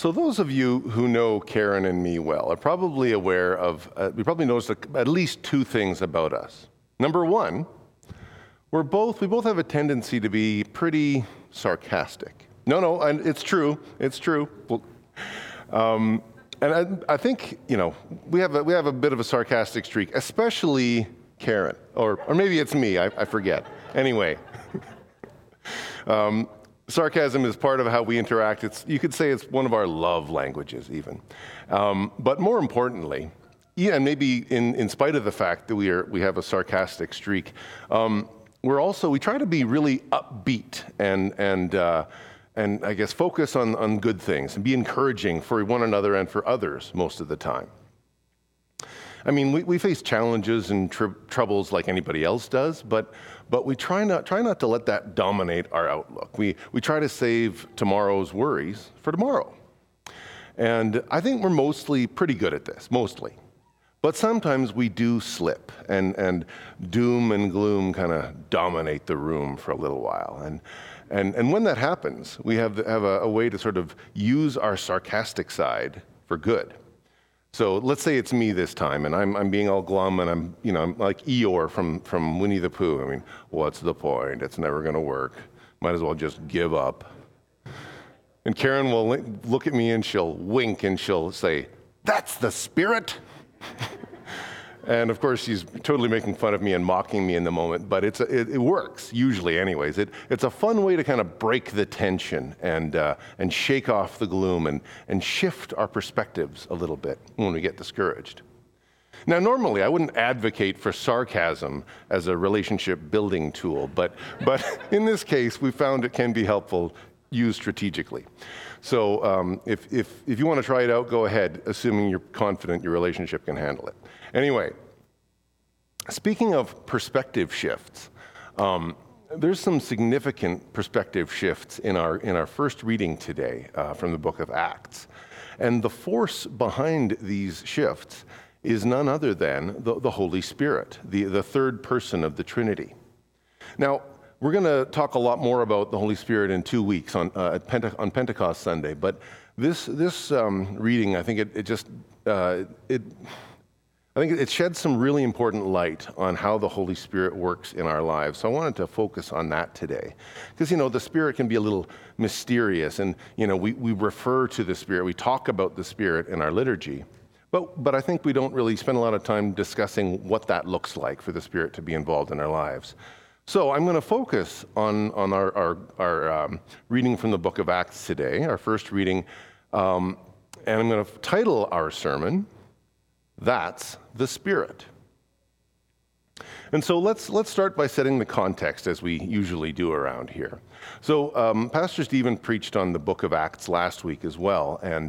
So those of you who know Karen and me well are probably aware of, we probably noticed at least two things about us. Number one, we both have a tendency to be pretty sarcastic. No, and it's true. And I think, we have a bit of a sarcastic streak, especially Karen, or maybe it's me, I forget. Anyway, sarcasm is part of how we interact. You could say it's one of our love languages even. But more importantly, and maybe in spite of the fact that we have a sarcastic streak, we try to be really upbeat and I guess focus on good things and be encouraging for one another and for others most of the time. I mean, we face challenges and troubles like anybody else does, but we try not to let that dominate our outlook. We try to save tomorrow's worries for tomorrow. And I think we're mostly pretty good at this, mostly. But sometimes we do slip, and doom and gloom kind of dominate the room for a little while. And when that happens, we have a way to sort of use our sarcastic side for good. So let's say it's me this time, and I'm being all glum, and I'm like Eeyore from Winnie the Pooh. I mean, what's the point? It's never going to work. Might as well just give up. And Karen will look at me, and she'll wink, and she'll say, "That's the spirit." And of course, she's totally making fun of me and mocking me in the moment, but it works, usually anyways. It's a fun way to kind of break the tension and shake off the gloom and shift our perspectives a little bit when we get discouraged. Now, normally, I wouldn't advocate for sarcasm as a relationship building tool, but in this case, we found it can be helpful used strategically. So if you want to try it out, go ahead, assuming you're confident your relationship can handle it. Anyway, speaking of perspective shifts, there's some significant perspective shifts in our first reading today from the book of Acts. And the force behind these shifts is none other than the Holy Spirit, the third person of the Trinity. Now, we're going to talk a lot more about the Holy Spirit in 2 weeks on Pentecost Sunday, but this reading, I think it sheds some really important light on how the Holy Spirit works in our lives. So I wanted to focus on that today, because the Spirit can be a little mysterious, and we refer to the Spirit, we talk about the Spirit in our liturgy, but I think we don't really spend a lot of time discussing what that looks like for the Spirit to be involved in our lives. So I'm going to focus on our reading from the book of Acts today, our first reading, and I'm going to title our sermon, "That's the Spirit." And so let's start by setting the context, as we usually do around here. So Pastor Stephen preached on the book of Acts last week as well, and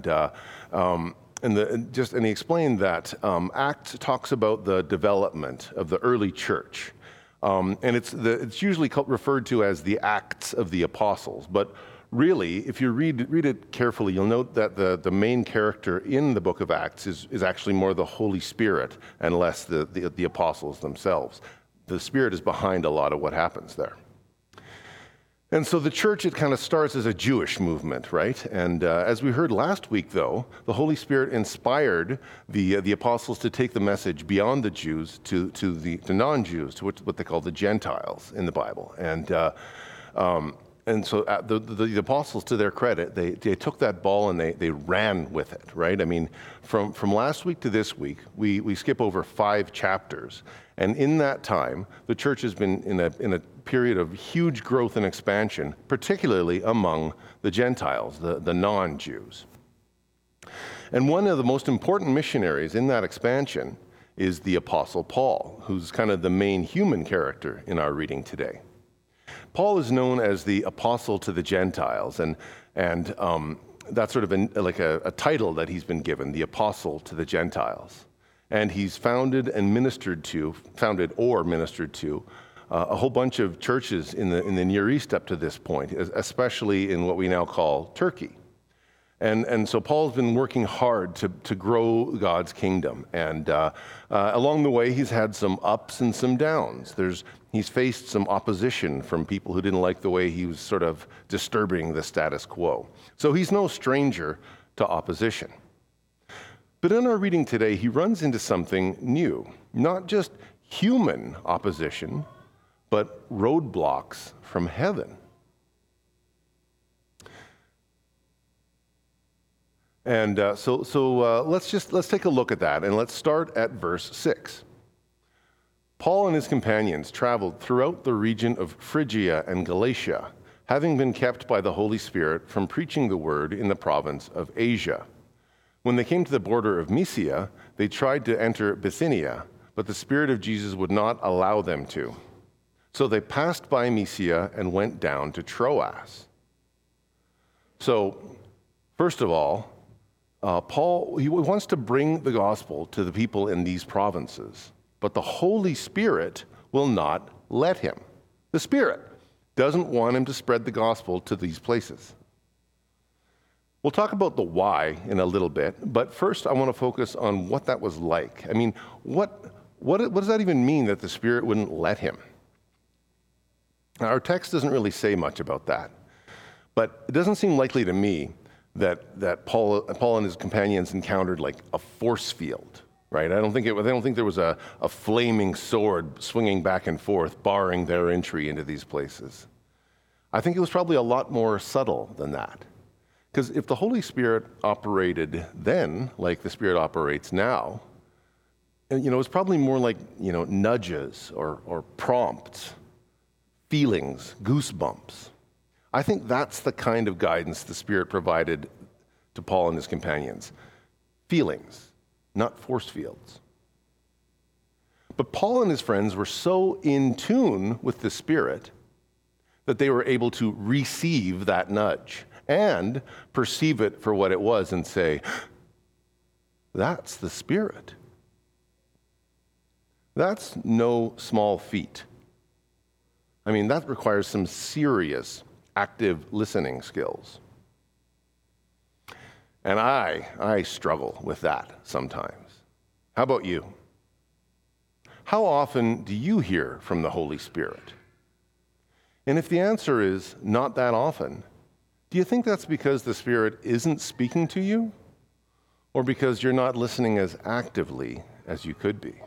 he explained that Acts talks about the development of the early church. And it's usually referred to as the Acts of the Apostles. But really, if you read it carefully, you'll note that the main character in the book of Acts is actually more the Holy Spirit and less the apostles themselves. The Spirit is behind a lot of what happens there. And so the church, it kind of starts as a Jewish movement, right? And as we heard last week, though, the Holy Spirit inspired the apostles to take the message beyond the Jews to the non-Jews, to what they call the Gentiles in the Bible. And so the apostles, to their credit, they took that ball and they ran with it, right? I mean, from last week to this week, we skip over 5 chapters. And in that time, the church has been in a period of huge growth and expansion, particularly among the Gentiles, the non-Jews. And one of the most important missionaries in that expansion is the Apostle Paul, who's kind of the main human character in our reading today. Paul is known as the apostle to the Gentiles, and that's sort of a title that he's been given, the apostle to the Gentiles. And he's founded or ministered to a whole bunch of churches in the Near East up to this point, especially in what we now call Turkey. And so Paul's been working hard to grow God's kingdom. And along the way, he's had some ups and some downs. He's faced some opposition from people who didn't like the way he was sort of disturbing the status quo. So he's no stranger to opposition. But in our reading today, he runs into something new, not just human opposition, but roadblocks from heaven. And so let's take a look at that, and let's start at verse 6. Paul and his companions traveled throughout the region of Phrygia and Galatia, having been kept by the Holy Spirit from preaching the word in the province of Asia. When they came to the border of Mysia, they tried to enter Bithynia, but the Spirit of Jesus would not allow them to. So they passed by Mysia and went down to Troas. So, first of all, Paul, he wants to bring the gospel to the people in these provinces, but the Holy Spirit will not let him. The Spirit doesn't want him to spread the gospel to these places. We'll talk about the why in a little bit, but first I want to focus on what that was like. I mean, what does that even mean that the Spirit wouldn't let him? Our text doesn't really say much about that, but it doesn't seem likely to me that Paul and his companions encountered like a force field, right? I don't think there was a flaming sword swinging back and forth, barring their entry into these places. I think it was probably a lot more subtle than that. Because if the Holy Spirit operated then like the Spirit operates now, it's probably more like, nudges or prompts, feelings, goosebumps. I think that's the kind of guidance the Spirit provided to Paul and his companions. Feelings, not force fields. But Paul and his friends were so in tune with the Spirit that they were able to receive that nudge and perceive it for what it was and say, that's the Spirit. That's no small feat. I mean, that requires some serious active listening skills. And I struggle with that sometimes. How about you? How often do you hear from the Holy Spirit? And if the answer is not that often, do you think that's because the Spirit isn't speaking to you, or because you're not listening as actively as you could be?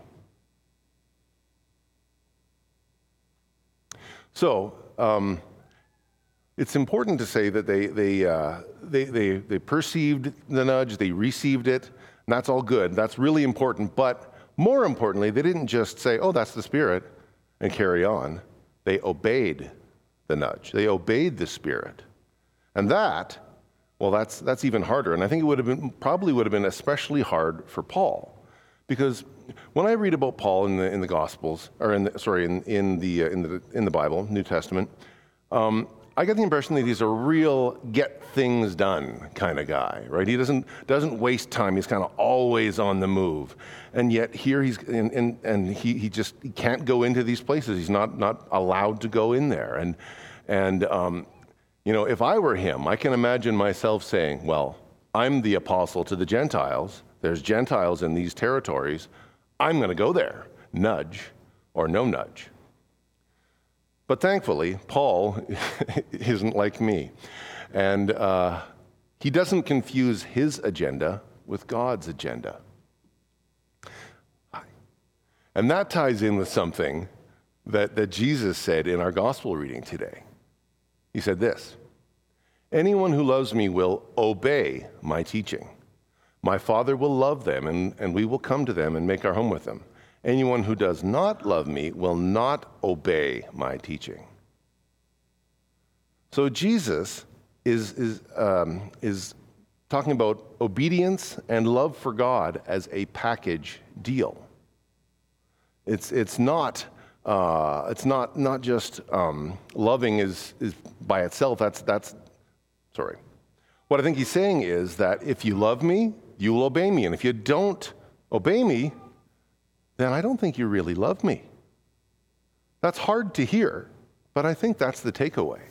So, it's important to say that they perceived the nudge, they received it, and that's all good. That's really important. But more importantly, they didn't just say, "Oh, that's the Spirit," and carry on. They obeyed the nudge. They obeyed the Spirit, and that's even harder. And I think it probably would have been especially hard for Paul, because when I read about Paul in the Gospels, or in the Bible, New Testament, I get the impression that he's a real get things done kind of guy, right? He doesn't waste time. He's kind of always on the move, and yet here he can't go into these places. He's not allowed to go in there, and if I were him, I can imagine myself saying, "Well, I'm the apostle to the Gentiles. There's Gentiles in these territories. I'm going to go there, nudge or no nudge." But thankfully, Paul isn't like me. And he doesn't confuse his agenda with God's agenda. And that ties in with something that Jesus said in our gospel reading today. He said this, "Anyone who loves me will obey my teaching. My Father will love them, and we will come to them and make our home with them. Anyone who does not love me will not obey my teaching." So Jesus is talking about obedience and love for God as a package deal. It's not just loving is by itself. Sorry. What I think he's saying is that if you love me, you will obey me, and if you don't obey me, then I don't think you really love me. That's hard to hear, but I think that's the takeaway.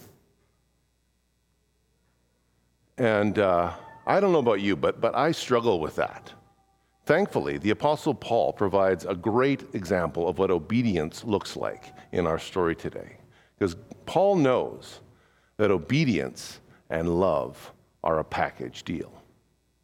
And I don't know about you, but I struggle with that. Thankfully, the Apostle Paul provides a great example of what obedience looks like in our story today. Because Paul knows that obedience and love are a package deal.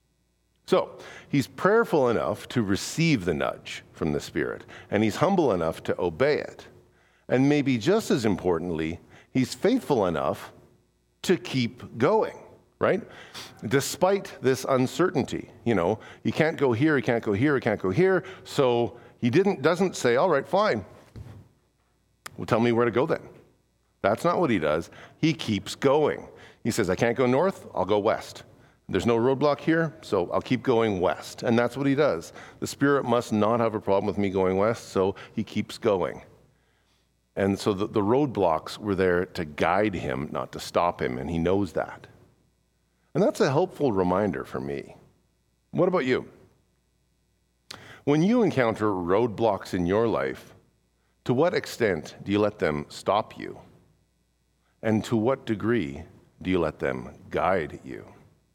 So he's prayerful enough to receive the nudge from the Spirit, and he's humble enough to obey it. And maybe just as importantly, he's faithful enough to keep going, right? Despite this uncertainty, he can't go here, he can't go here, he can't go here. So he doesn't say, all right, fine. Well, tell me where to go then. That's not what he does. He keeps going. He says, I can't go north, I'll go west. There's no roadblock here, so I'll keep going west. And that's what he does. The Spirit must not have a problem with me going west, so he keeps going. And so the roadblocks were there to guide him, not to stop him, and he knows that. And that's a helpful reminder for me. What about you? When you encounter roadblocks in your life, to what extent do you let them stop you? And to what degree do you let them guide you?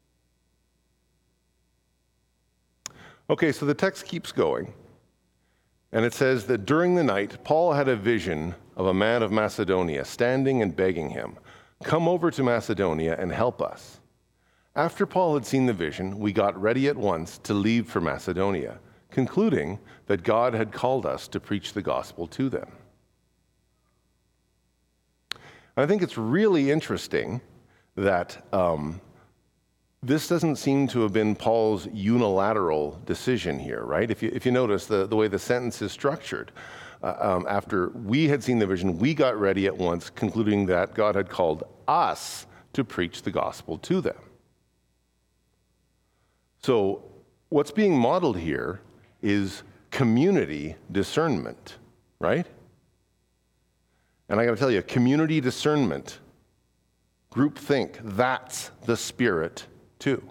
Okay, so the text keeps going, and it says that during the night, Paul had a vision of a man of Macedonia standing and begging him, come over to Macedonia and help us. After Paul had seen the vision, we got ready at once to leave for Macedonia, concluding that God had called us to preach the gospel to them. I think it's really interesting that this doesn't seem to have been Paul's unilateral decision here, right? If you notice the way the sentence is structured, after we had seen the vision, we got ready at once, concluding that God had called us to preach the gospel to them. So what's being modeled here is community discernment, right? And I got to tell you, community discernment, groupthink, that's the Spirit too.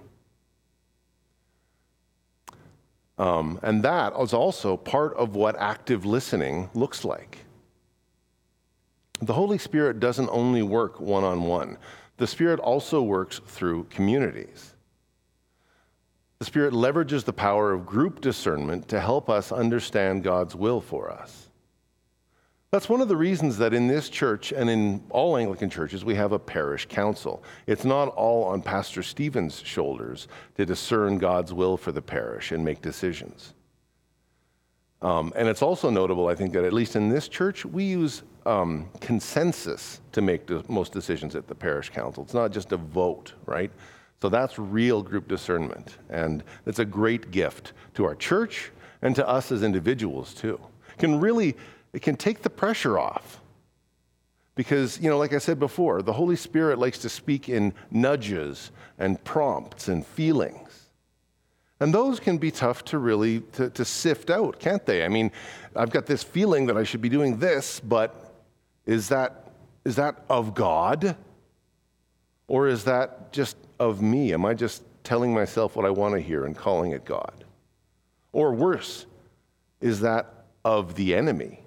And that is also part of what active listening looks like. The Holy Spirit doesn't only work one-on-one. The Spirit also works through communities. The Spirit leverages the power of group discernment to help us understand God's will for us. That's one of the reasons that in this church and in all Anglican churches, we have a parish council. It's not all on Pastor Stephen's shoulders to discern God's will for the parish and make decisions. And it's also notable, I think, that at least in this church, we use consensus to make most decisions at the parish council. It's not just a vote, right? So that's real group discernment. And it's a great gift to our church and to us as individuals, too. It can take the pressure off. Because, like I said before, the Holy Spirit likes to speak in nudges and prompts and feelings. And those can be tough to really to sift out, can't they? I mean, I've got this feeling that I should be doing this, but is that of God? Or is that just of me? Am I just telling myself what I want to hear and calling it God? Or worse, is that of the enemy?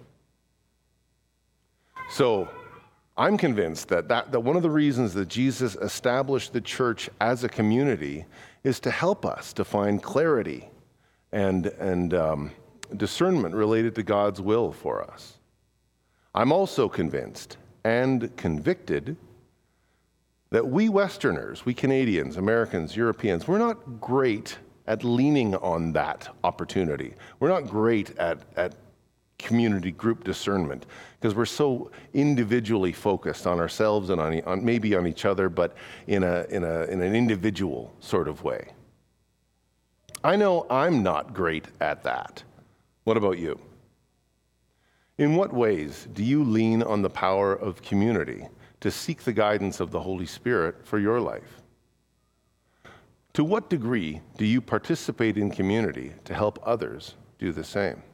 So I'm convinced that one of the reasons that Jesus established the church as a community is to help us to find clarity and discernment related to God's will for us. I'm also convinced and convicted that we Westerners, we Canadians, Americans, Europeans, we're not great at leaning on that opportunity. We're not great at community group discernment because we're so individually focused on ourselves and on maybe on each other, but in an individual sort of way. I know I'm not great at that. What about you? In what ways do you lean on the power of community to seek the guidance of the Holy Spirit for your life? To what degree do you participate in community to help others do the same?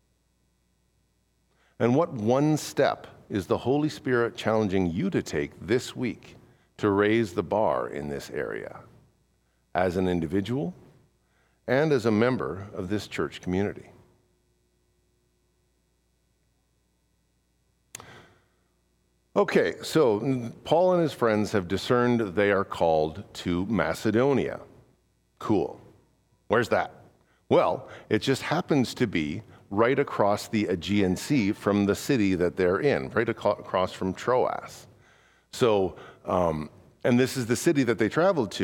And what one step is the Holy Spirit challenging you to take this week to raise the bar in this area as an individual and as a member of this church community? Okay, so Paul and his friends have discerned they are called to Macedonia. Cool. Where's that? Well, it just happens to be right across the Aegean Sea from the city that they're in, right across from Troas. So, and this is the city that they traveled to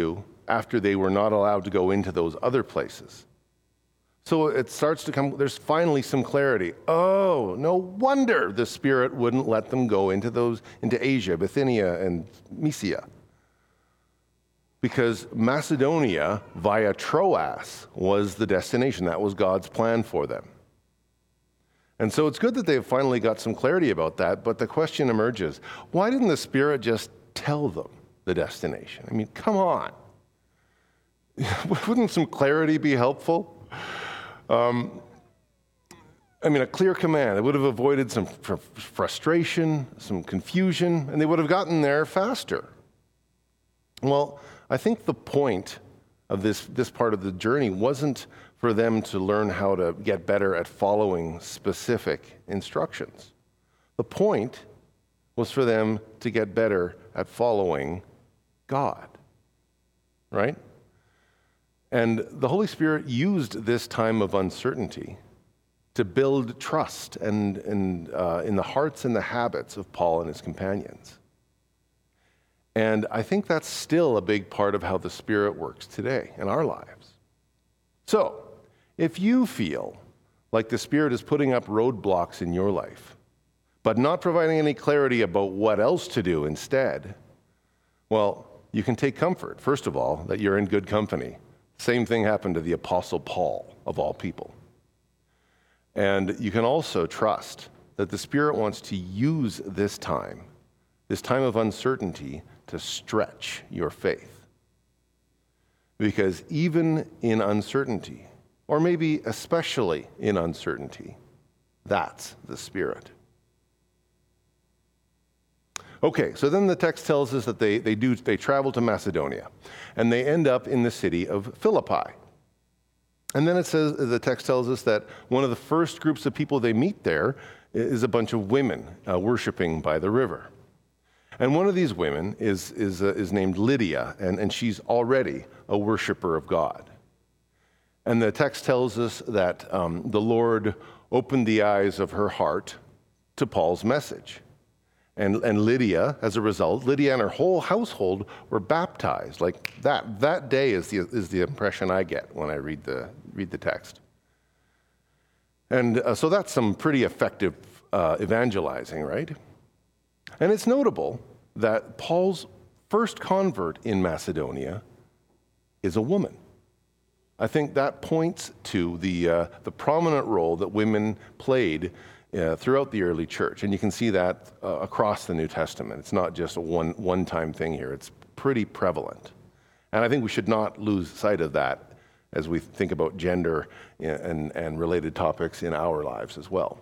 after they were not allowed to go into those other places. So it starts to come, there's finally some clarity. Oh, no wonder the Spirit wouldn't let them go into Asia, Bithynia, and Mysia. Because Macedonia via Troas was the destination. That was God's plan for them. And so it's good that they've finally got some clarity about that, but the question emerges, why didn't the Spirit just tell them the destination? I mean, come on. Wouldn't some clarity be helpful? A clear command. It would have avoided some frustration, some confusion, and they would have gotten there faster. Well, I think the point of this part of the journey wasn't for them to learn how to get better at following specific instructions. The point was for them to get better at following God, right? And the Holy Spirit used this time of uncertainty to build trust and in the hearts and the habits of Paul and his companions. And I think that's still a big part of how the Spirit works today in our lives. So, if you feel like the Spirit is putting up roadblocks in your life, but not providing any clarity about what else to do instead, well, you can take comfort, first of all, that you're in good company. Same thing happened to the Apostle Paul, of all people. And you can also trust that the Spirit wants to use this time of uncertainty, to stretch your faith. Because even in uncertainty, or maybe especially in uncertainty, that's the Spirit. Okay, so then the text tells us that they travel to Macedonia, and they end up in the city of Philippi. And then the text tells us that one of the first groups of people they meet there is a bunch of women worshiping by the river. And one of these women is named Lydia, and she's already a worshiper of God. And the text tells us that the Lord opened the eyes of her heart to Paul's message. And Lydia, as a result, Lydia and her whole household were baptized. Like that day is the impression I get when I read the text. And so that's some pretty effective evangelizing, right? And it's notable that Paul's first convert in Macedonia is a woman. I think that points to the prominent role that women played throughout the early church. And you can see that across the New Testament. It's not just a one-time thing here. It's pretty prevalent. And I think we should not lose sight of that as we think about gender and related topics in our lives as well.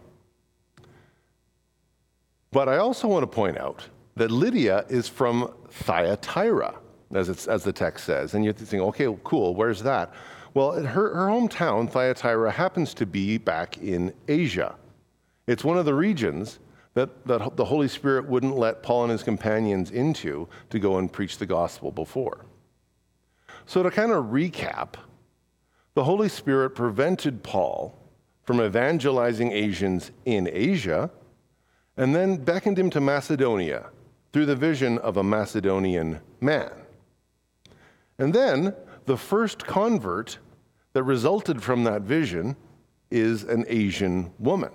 But I also want to point out that Lydia is from Thyatira, as the text says. And you think, okay, cool, where's that? Well, her hometown, Thyatira, happens to be back in Asia. It's one of the regions that the Holy Spirit wouldn't let Paul and his companions into to go and preach the gospel before. So to kind of recap, the Holy Spirit prevented Paul from evangelizing Asians in Asia, and then beckoned him to Macedonia through the vision of a Macedonian man. And then the first convert that resulted from that vision is an Asian woman.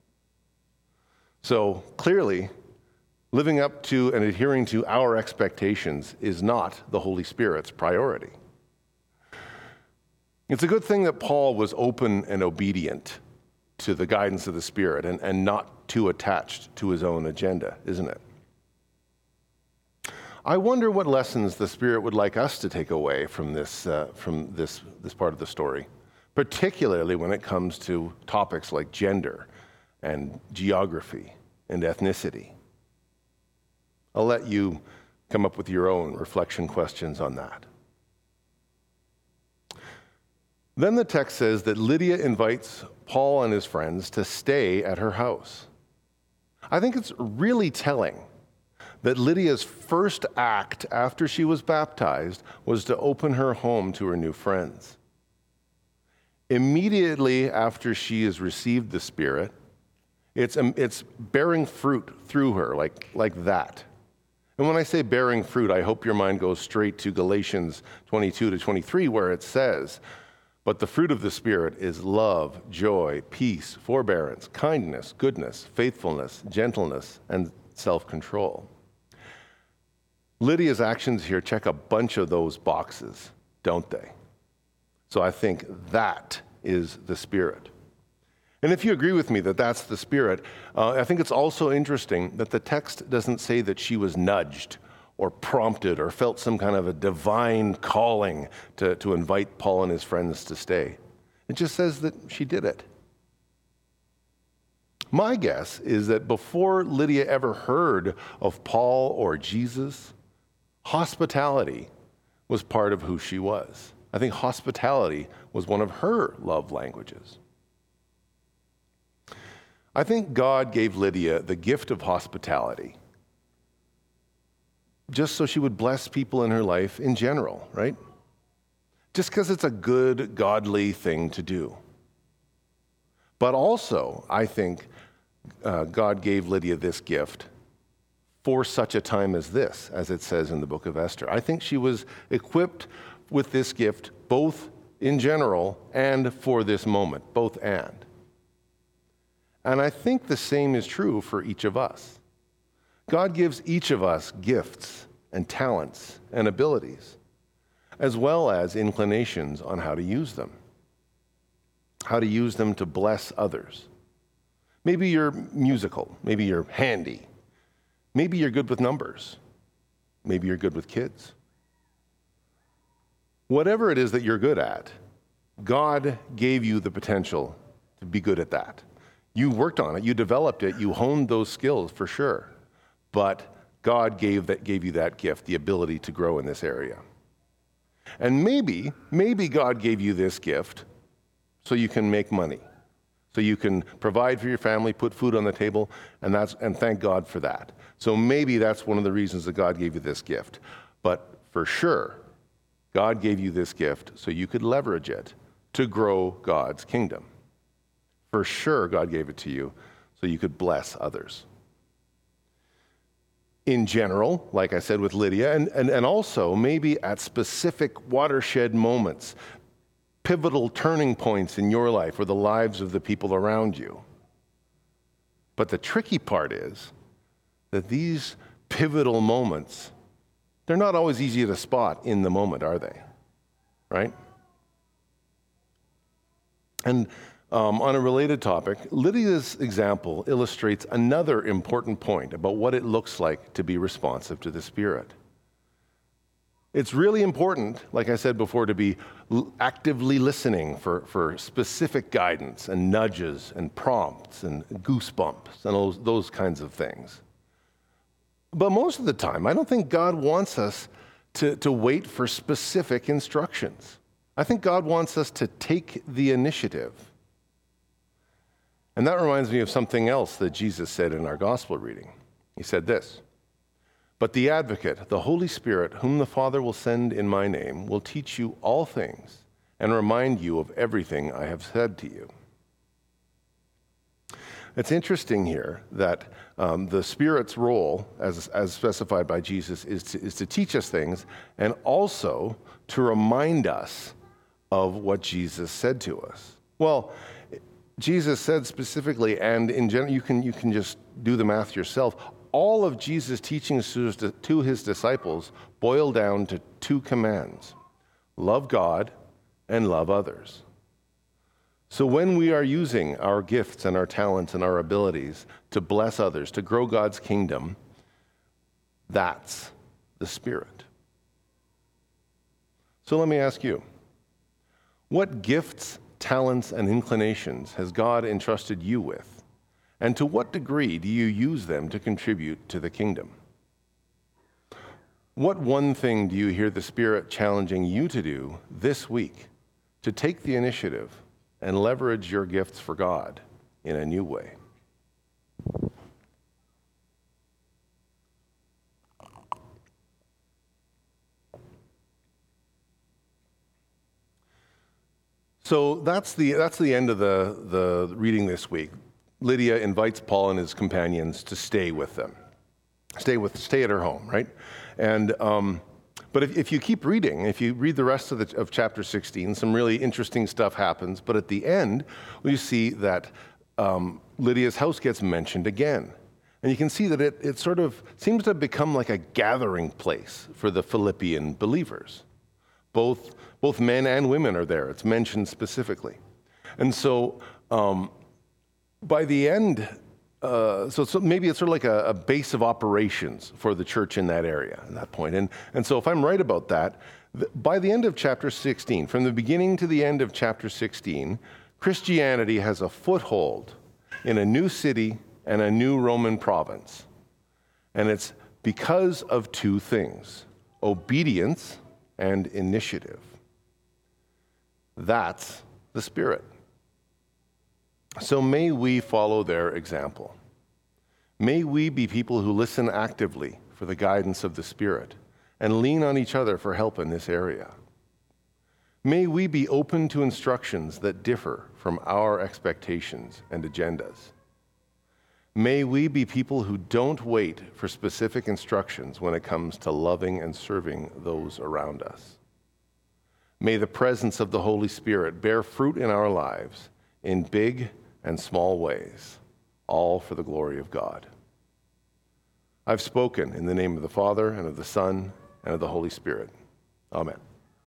So clearly, living up to and adhering to our expectations is not the Holy Spirit's priority. It's a good thing that Paul was open and obedient to the guidance of the Spirit and not too attached to his own agenda, isn't it? I wonder what lessons the Spirit would like us to take away from this part of the story, particularly when it comes to topics like gender and geography and ethnicity. I'll let you come up with your own reflection questions on that. Then the text says that Lydia invites Paul and his friends to stay at her house. I think it's really telling that Lydia's first act after she was baptized was to open her home to her new friends. Immediately after she has received the Spirit, it's bearing fruit through her like that. And when I say bearing fruit, I hope your mind goes straight to Galatians 22 to 23, where it says, "But the fruit of the Spirit is love, joy, peace, forbearance, kindness, goodness, faithfulness, gentleness, and self-control." Lydia's actions here check a bunch of those boxes, don't they? So I think that is the Spirit. And if you agree with me that that's the Spirit, I think it's also interesting that the text doesn't say that she was nudged or prompted or felt some kind of a divine calling to invite Paul and his friends to stay. It just says that she did it. My guess is that before Lydia ever heard of Paul or Jesus, hospitality was part of who she was. I think hospitality was one of her love languages. I think God gave Lydia the gift of hospitality just so she would bless people in her life in general, right? Just because it's a good, godly thing to do. But also, I think God gave Lydia this gift for such a time as this, as it says in the book of Esther. I think she was equipped with this gift both in general and for this moment, both and. And I think the same is true for each of us. God gives each of us gifts and talents and abilities, as well as inclinations on how to use them to bless others. Maybe you're musical, maybe you're handy, maybe you're good with numbers, maybe you're good with kids. Whatever it is that you're good at, God gave you the potential to be good at that. You worked on it, you developed it, you honed those skills for sure. But God gave you that gift, the ability to grow in this area. And maybe God gave you this gift so you can make money, so you can provide for your family, put food on the table, and thank God for that. So maybe that's one of the reasons that God gave you this gift. But for sure, God gave you this gift so you could leverage it to grow God's kingdom. For sure, God gave it to you so you could bless others. In general, like I said with Lydia, and also maybe at specific watershed moments, pivotal turning points in your life or the lives of the people around you. But the tricky part is that these pivotal moments, they're not always easy to spot in the moment, are they? Right? And on a related topic, Lydia's example illustrates another important point about what it looks like to be responsive to the Spirit. It's really important, like I said before, to be actively listening for specific guidance and nudges and prompts and goosebumps and those kinds of things. But most of the time, I don't think God wants us to wait for specific instructions. I think God wants us to take the initiative. And that reminds me of something else that Jesus said in our gospel reading. He said this, "But the Advocate, the Holy Spirit, whom the Father will send in my name, will teach you all things and remind you of everything I have said to you." It's interesting here that the Spirit's role, as specified by Jesus, is to teach us things and also to remind us of what Jesus said to us. Well, Jesus said specifically, and in general, you can just do the math yourself. All of Jesus' teachings to his disciples boil down to two commands: love God and love others. So when we are using our gifts and our talents and our abilities to bless others, to grow God's kingdom, that's the Spirit. So let me ask you, what gifts, talents, and inclinations has God entrusted you with? And to what degree do you use them to contribute to the kingdom? What one thing do you hear the Spirit challenging you to do this week to take the initiative and leverage your gifts for God in a new way? So that's the end of the reading this week. Lydia invites Paul and his companions to stay with them. stay at her home, right? And but if you keep reading, if you read the rest of chapter 16, some really interesting stuff happens. But at the end, we see that Lydia's house gets mentioned again. And you can see that it sort of seems to have become like a gathering place for the Philippian believers. Both men and women are there. It's mentioned specifically. And so by the end, so maybe it's sort of like a base of operations for the church in that area at that point. And so if I'm right about that, by the end of chapter 16, from the beginning to the end of chapter 16, Christianity has a foothold in a new city and a new Roman province. And it's because of two things: obedience and initiative. That's the Spirit. So may we follow their example. May we be people who listen actively for the guidance of the Spirit and lean on each other for help in this area. May we be open to instructions that differ from our expectations and agendas. May we be people who don't wait for specific instructions when it comes to loving and serving those around us. May the presence of the Holy Spirit bear fruit in our lives in big and small ways, all for the glory of God. I've spoken in the name of the Father, and of the Son, and of the Holy Spirit. Amen.